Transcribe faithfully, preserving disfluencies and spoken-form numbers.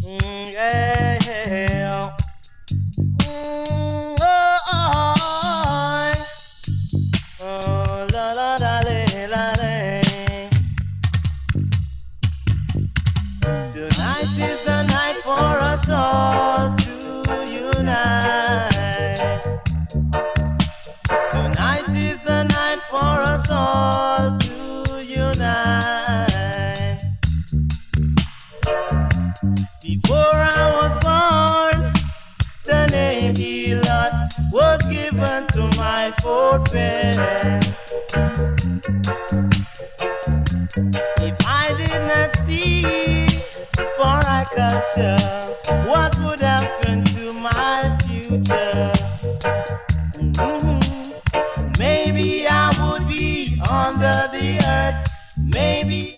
Mm, yeah, yeah. Mm, oh, oh, oh, la la la la la la. Tonight is the night for us all to unite. Tonight is the night for us all to unite. Before I was born, the name Elot was given to my foreparents. If I did not see for our culture, what would happen to my future? Mm-hmm. Maybe I would be under the earth. Maybe